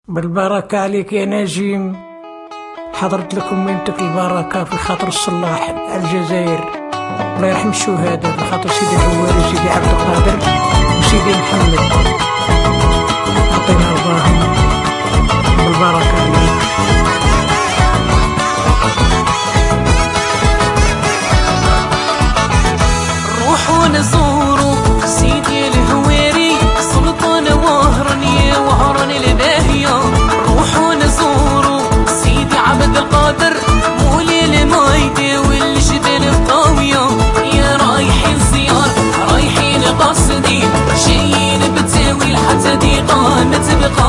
بالبركة عليك يا نجيم، حضرت لكم ميمتك البركة في خاطر الصلاح الجزائر، الله يرحم الشهداء، في خاطر سيدي الحواري وسيدي عبد القادر وسيدي محمد، عطينا رباهم بالبركة عليك. روحوا نزوروا سيدي الهواري، سلطان وهراني وهراني الباهية. روحوا نزوروا سيدي عبد القادر، مولي المايدة والجبال الطاوية. يا رايحين زيار رايحين قاصدين، جايين بتاويل حتى دي قامت بقى